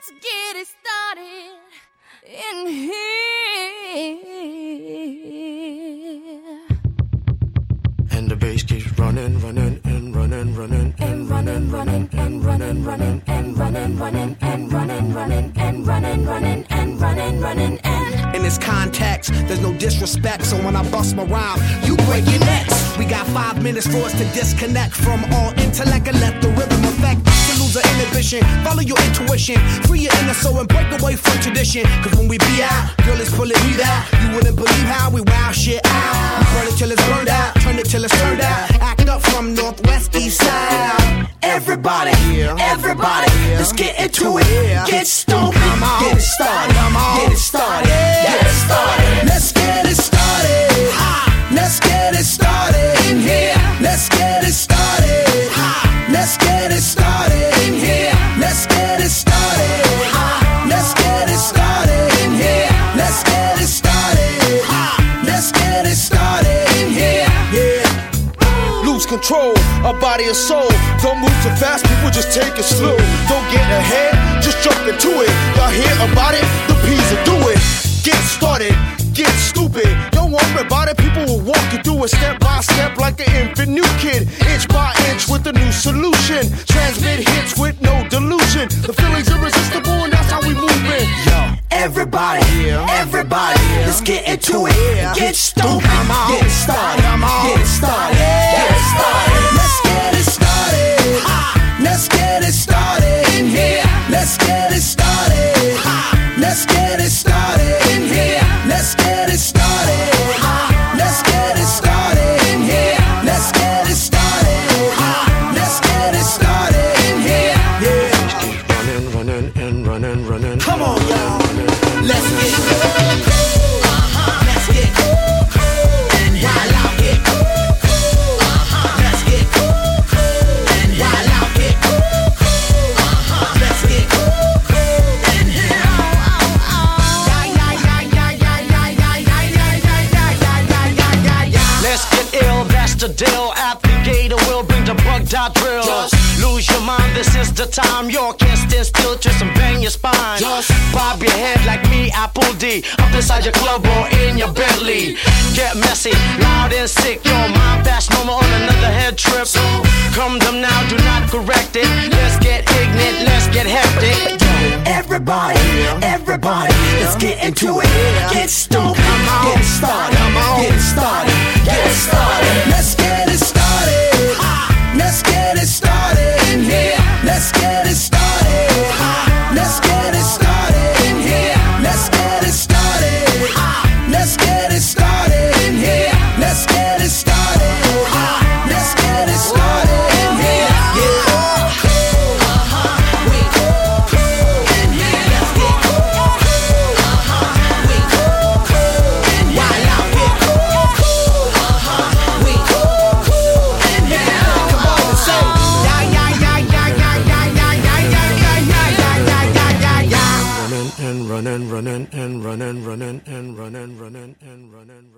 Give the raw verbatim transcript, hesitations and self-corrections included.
Let's get it started in here. And the bass keeps running, running, and running, running, and running, running, and running, running, and running, running, and running, running, and running, running, and running, running, and in this context, there's no disrespect, so when I bust my rhyme, you break your necks. We got five minutes for us to disconnect from all intellect and let the rhythm affect. To lose the inhibition, follow your intuition, free your inner soul and break away from tradition. Cause when we be out, girl, it's pulling me out. You wouldn't believe how we wow shit out. We burn it till it's burned out, turn it till it's turned out. Act up from northwest, east side. Everybody, everybody, let's get into it. Get stoned, get it started, get it started, get it started. Let's get it started. Let's get it started in here. Let's get it started. Let's get it started in here. Let's get it started. Let's get it started in here. Let's get it started. Let's get it started in here. Yeah. Lose control of body and soul. Don't move too fast, people just take it slow. Don't get ahead, just jump into it. Y'all hear about it? The P's will do it. Get started, get stupid. Don't worry about it, people will walk you through it step by step like an infant new kid. Inch by inch with a new solution. Transmit hits with no delusion. The feeling's irresistible and that's how we move it. Yo, everybody, everybody, let's get into it. Get stupid, get it started, get it started, get it started. Let's get it started. Let's get it started in here. Let's get it started. Let's get it started in here. Let's get it started. Let's get it started in here. Let's get it started. Let's get it started in here. Yeah. Keep running, running, and running, running. Come on, y'all. Let's get it. Let's get it. And while I get it. Let's get it. And while I get it. Let's get it. And here. Let's get ill, that's the deal. Applicator will bring the bug dot drill. Just lose your mind, this is the time. You can't stand still, twist and bang your spine. Just bob your head like me, Apple D. Up inside your club or in your Bentley. Get messy, loud and sick. Your mind fast, no more on another head trip. So come them now, do not correct it. Let's get ignorant, let's get hectic. Everybody, everybody, let's get into it. Get stoked, get it started, get it started, get it started. Let's get it started. Let's get it started in here. Let's get it started. Let's get it started in here. Let's get it started. Let's get it started in here. Let's get it started. Let's get it started in here. Yeah. And running, running, and running, running, and running, running, and running.